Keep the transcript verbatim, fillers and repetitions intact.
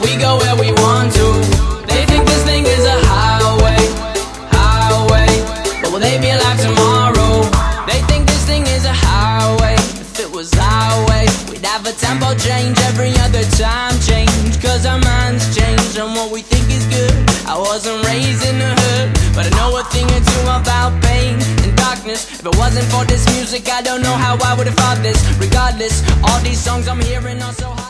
we go where we want to. They think this thing is a highway, highway, but will they be alive tomorrow? They think this thing is a highway. If it was highway, we'd have a tempo change every other time change. Cause our minds change on what we think is good. I wasn't raised in the hood, but I know a thing or two about pain and darkness. If it wasn't for this music, I don't know how I would've thought this. Regardless, all these songs I'm hearing are so hard.